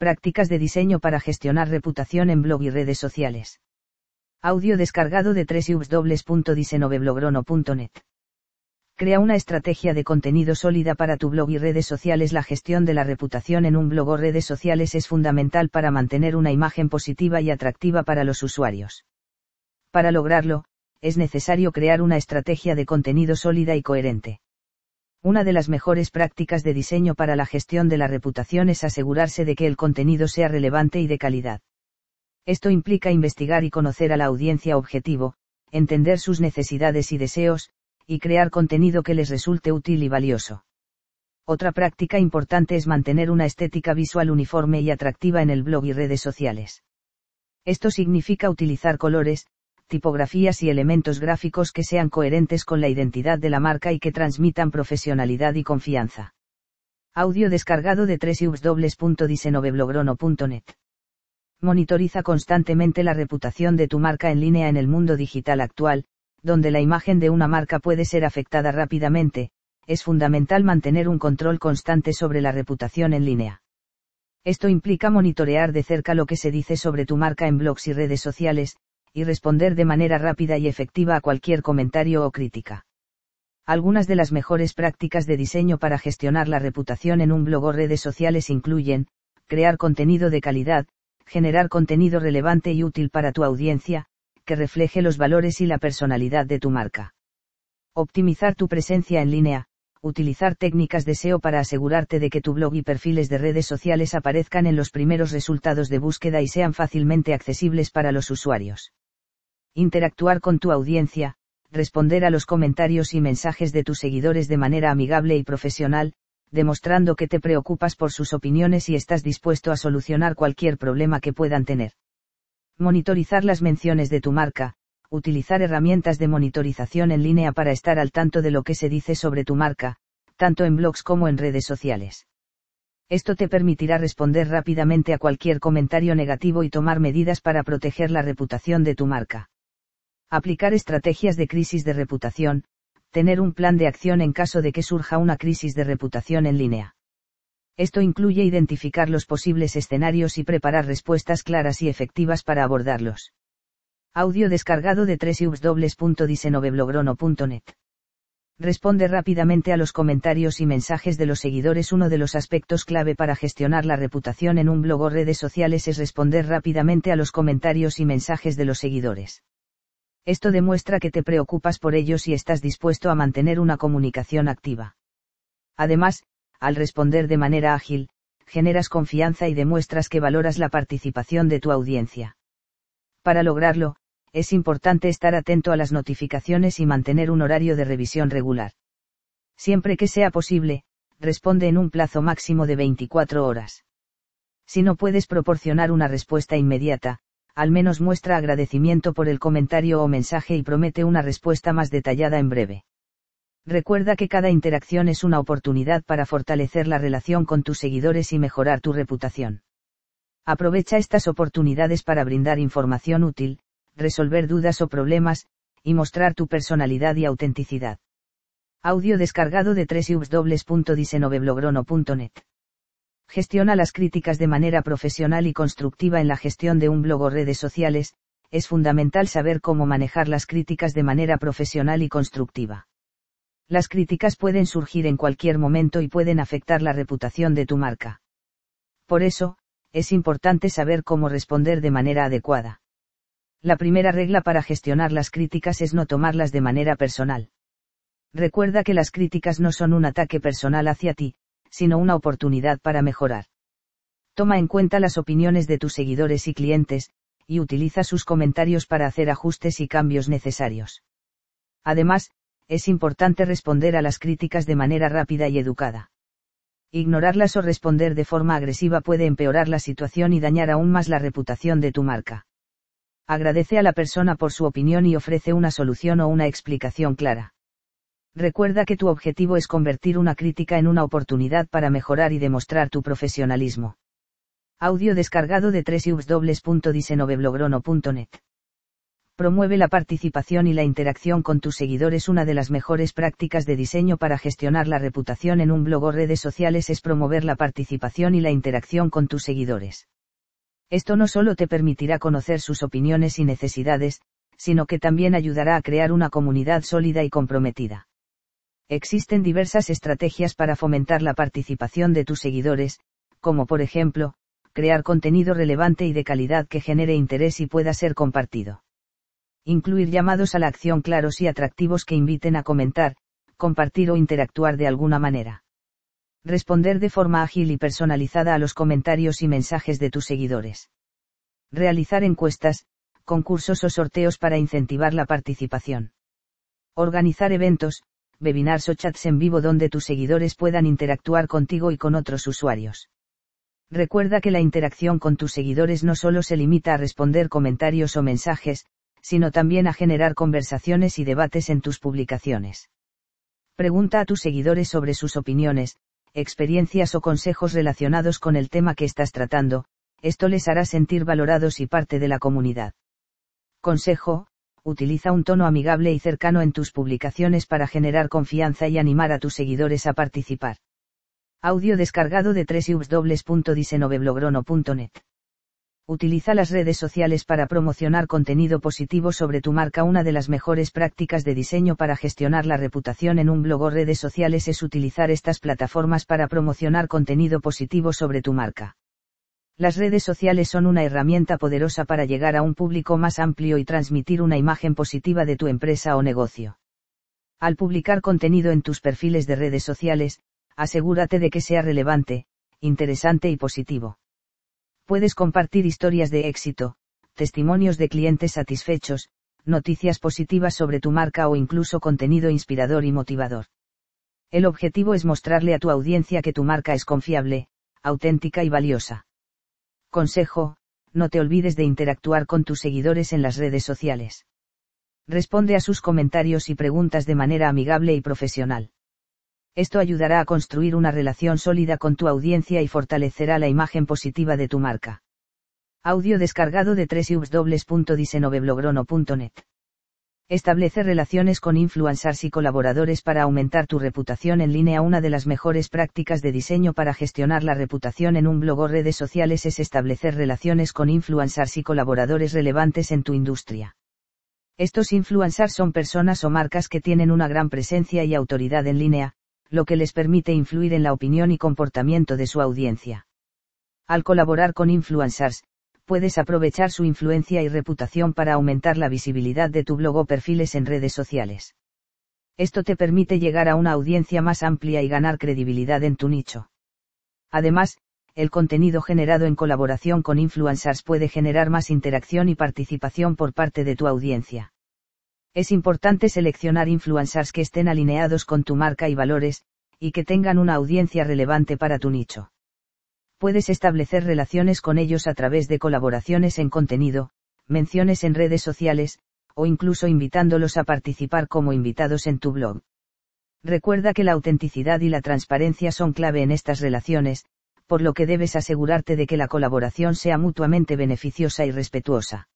Prácticas de diseño para gestionar reputación en blog y redes sociales. Audio descargado de www.diseñoveblogro.net. Crea una estrategia de contenido sólida para tu blog y redes sociales. La gestión de la reputación en un blog o redes sociales es fundamental para mantener una imagen positiva y atractiva para los usuarios. Para lograrlo, es necesario crear una estrategia de contenido sólida y coherente. Una de las mejores prácticas de diseño para la gestión de la reputación es asegurarse de que el contenido sea relevante y de calidad. Esto implica investigar y conocer a la audiencia objetivo, entender sus necesidades y deseos, y crear contenido que les resulte útil y valioso. Otra práctica importante es mantener una estética visual uniforme y atractiva en el blog y redes sociales. Esto significa utilizar colores, tipografías y elementos gráficos que sean coherentes con la identidad de la marca y que transmitan profesionalidad y confianza. Audio descargado de www.diseñoveblogro.net. Monitoriza constantemente la reputación de tu marca en línea. En el mundo digital actual, donde la imagen de una marca puede ser afectada rápidamente, es fundamental mantener un control constante sobre la reputación en línea. Esto implica monitorear de cerca lo que se dice sobre tu marca en blogs y redes sociales, y responder de manera rápida y efectiva a cualquier comentario o crítica. Algunas de las mejores prácticas de diseño para gestionar la reputación en un blog o redes sociales incluyen: crear contenido de calidad, generar contenido relevante y útil para tu audiencia, que refleje los valores y la personalidad de tu marca. Optimizar tu presencia en línea, utilizar técnicas de SEO para asegurarte de que tu blog y perfiles de redes sociales aparezcan en los primeros resultados de búsqueda y sean fácilmente accesibles para los usuarios. Interactuar con tu audiencia, responder a los comentarios y mensajes de tus seguidores de manera amigable y profesional, demostrando que te preocupas por sus opiniones y estás dispuesto a solucionar cualquier problema que puedan tener. Monitorizar las menciones de tu marca, utilizar herramientas de monitorización en línea para estar al tanto de lo que se dice sobre tu marca, tanto en blogs como en redes sociales. Esto te permitirá responder rápidamente a cualquier comentario negativo y tomar medidas para proteger la reputación de tu marca. Aplicar estrategias de crisis de reputación, tener un plan de acción en caso de que surja una crisis de reputación en línea. Esto incluye identificar los posibles escenarios y preparar respuestas claras y efectivas para abordarlos. Audio descargado de www.diseñoveblogro.net. Responde rápidamente a los comentarios y mensajes de los seguidores. Uno de los aspectos clave para gestionar la reputación en un blog o redes sociales es responder rápidamente a los comentarios y mensajes de los seguidores. Esto demuestra que te preocupas por ellos y estás dispuesto a mantener una comunicación activa. Además, al responder de manera ágil, generas confianza y demuestras que valoras la participación de tu audiencia. Para lograrlo, es importante estar atento a las notificaciones y mantener un horario de revisión regular. Siempre que sea posible, responde en un plazo máximo de 24 horas. Si no puedes proporcionar una respuesta inmediata, al menos muestra agradecimiento por el comentario o mensaje y promete una respuesta más detallada en breve. Recuerda que cada interacción es una oportunidad para fortalecer la relación con tus seguidores y mejorar tu reputación. Aprovecha estas oportunidades para brindar información útil, resolver dudas o problemas, y mostrar tu personalidad y autenticidad. Audio descargado de www.diseñoveblogro.net. Gestiona las críticas de manera profesional y constructiva. En la gestión de un blog o redes sociales, es fundamental saber cómo manejar las críticas de manera profesional y constructiva. Las críticas pueden surgir en cualquier momento y pueden afectar la reputación de tu marca. Por eso, es importante saber cómo responder de manera adecuada. La primera regla para gestionar las críticas es no tomarlas de manera personal. Recuerda que las críticas no son un ataque personal hacia ti, sino una oportunidad para mejorar. Toma en cuenta las opiniones de tus seguidores y clientes, y utiliza sus comentarios para hacer ajustes y cambios necesarios. Además, es importante responder a las críticas de manera rápida y educada. Ignorarlas o responder de forma agresiva puede empeorar la situación y dañar aún más la reputación de tu marca. Agradece a la persona por su opinión y ofrece una solución o una explicación clara. Recuerda que tu objetivo es convertir una crítica en una oportunidad para mejorar y demostrar tu profesionalismo. Audio descargado de www.diseñoveblogro.net. Promueve la participación y la interacción con tus seguidores. Una de las mejores prácticas de diseño para gestionar la reputación en un blog o redes sociales es promover la participación y la interacción con tus seguidores. Esto no solo te permitirá conocer sus opiniones y necesidades, sino que también ayudará a crear una comunidad sólida y comprometida. Existen diversas estrategias para fomentar la participación de tus seguidores, como por ejemplo, crear contenido relevante y de calidad que genere interés y pueda ser compartido. Incluir llamados a la acción claros y atractivos que inviten a comentar, compartir o interactuar de alguna manera. Responder de forma ágil y personalizada a los comentarios y mensajes de tus seguidores. Realizar encuestas, concursos o sorteos para incentivar la participación. Organizar eventos, webinars o chats en vivo donde tus seguidores puedan interactuar contigo y con otros usuarios. Recuerda que la interacción con tus seguidores no solo se limita a responder comentarios o mensajes, sino también a generar conversaciones y debates en tus publicaciones. Pregunta a tus seguidores sobre sus opiniones, experiencias o consejos relacionados con el tema que estás tratando, esto les hará sentir valorados y parte de la comunidad. Consejo: utiliza un tono amigable y cercano en tus publicaciones para generar confianza y animar a tus seguidores a participar. Audio descargado de www.diseñoveblogro.net. Utiliza las redes sociales para promocionar contenido positivo sobre tu marca. Una de las mejores prácticas de diseño para gestionar la reputación en un blog o redes sociales es utilizar estas plataformas para promocionar contenido positivo sobre tu marca. Las redes sociales son una herramienta poderosa para llegar a un público más amplio y transmitir una imagen positiva de tu empresa o negocio. Al publicar contenido en tus perfiles de redes sociales, asegúrate de que sea relevante, interesante y positivo. Puedes compartir historias de éxito, testimonios de clientes satisfechos, noticias positivas sobre tu marca o incluso contenido inspirador y motivador. El objetivo es mostrarle a tu audiencia que tu marca es confiable, auténtica y valiosa. Consejo: no te olvides de interactuar con tus seguidores en las redes sociales. Responde a sus comentarios y preguntas de manera amigable y profesional. Esto ayudará a construir una relación sólida con tu audiencia y fortalecerá la imagen positiva de tu marca. Audio descargado de www.diseñoveblogro.net. Establece relaciones con influencers y colaboradores para aumentar tu reputación en línea. Una de las mejores prácticas de diseño para gestionar la reputación en un blog o redes sociales es establecer relaciones con influencers y colaboradores relevantes en tu industria. Estos influencers son personas o marcas que tienen una gran presencia y autoridad en línea, lo que les permite influir en la opinión y comportamiento de su audiencia. Al colaborar con influencers, puedes aprovechar su influencia y reputación para aumentar la visibilidad de tu blog o perfiles en redes sociales. Esto te permite llegar a una audiencia más amplia y ganar credibilidad en tu nicho. Además, el contenido generado en colaboración con influencers puede generar más interacción y participación por parte de tu audiencia. Es importante seleccionar influencers que estén alineados con tu marca y valores, y que tengan una audiencia relevante para tu nicho. Puedes establecer relaciones con ellos a través de colaboraciones en contenido, menciones en redes sociales, o incluso invitándolos a participar como invitados en tu blog. Recuerda que la autenticidad y la transparencia son clave en estas relaciones, por lo que debes asegurarte de que la colaboración sea mutuamente beneficiosa y respetuosa.